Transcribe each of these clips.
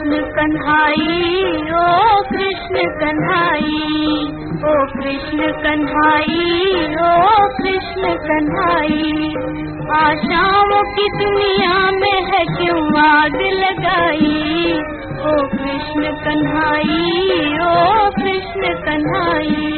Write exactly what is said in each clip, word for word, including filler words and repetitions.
कृष्ण कन्हाई, ओ कृष्ण कन्हाई, ओ कृष्ण कन्हाई, ओ कृष्ण कन्हाई। आशाओं की दुनिया में है क्यों आग लगाई, ओ कृष्ण कन्हाई, ओ कृष्ण कन्हाई।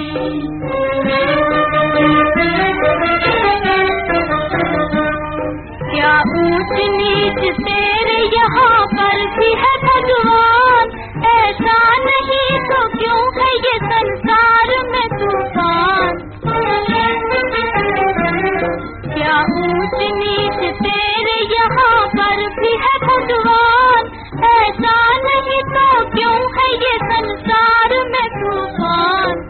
क्या ऊंच नीच तेरे यहाँ पर भी है भगवान, ऐसा नहीं तो क्यों है ये संसार में तूफान। क्या ऊंच नीच तेरे यहाँ पर भी है भगवान, ऐसा नहीं तो क्यों है ये संसार में तूफान।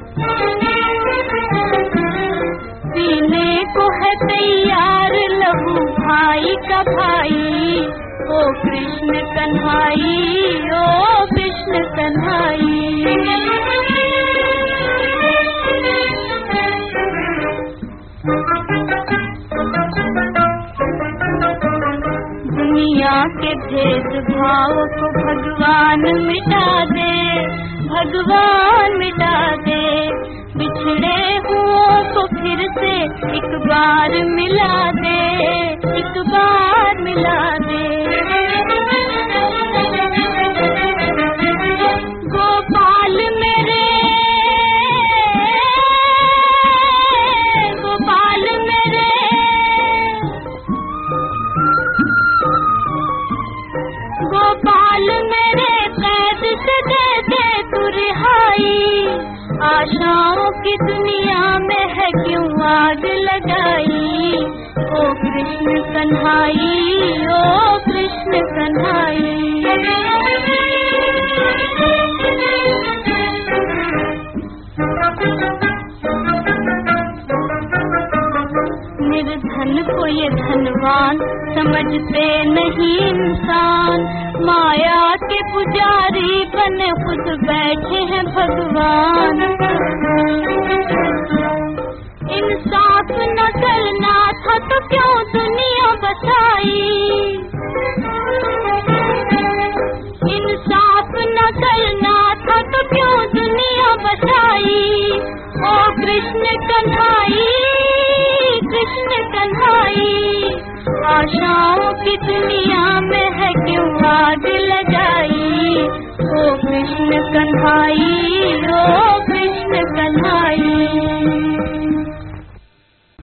पीने को है तैयार लहू भाई का भाई, ओ कृष्ण कन्हाई, ओ कृष्ण कन्हाई। दुनिया के भेदभाव को भगवान मिटा दे, भगवान मिटा दे। बिछड़े हुओं को फिर से एक बार मिला दे, एक बार मिला दे। गोपाल मेरे, गोपाल मेरे, गोपाल मेरे कैद से दे दे तू रिहाई। आशाओं की दुनिया में है क्यों आग लगाई, ओ कृष्ण कन्हाई, ओ कृष्ण कन्हाई। निर्धन को ये धनवान समझते नहीं इंसान, माया के पुजारी बने खुद बैठे हैं भगवान। इंसाफ न करना था तो क्यों दुनिया बसाई, इंसाफ न करना था तो क्यों दुनिया बसाई। ओ कृष्ण कन्हाई, कृष्ण कन्हाई। आशाओं की दुनिया में है क्यों आग लगाई, ओ कृष्ण कन्हाई, ओ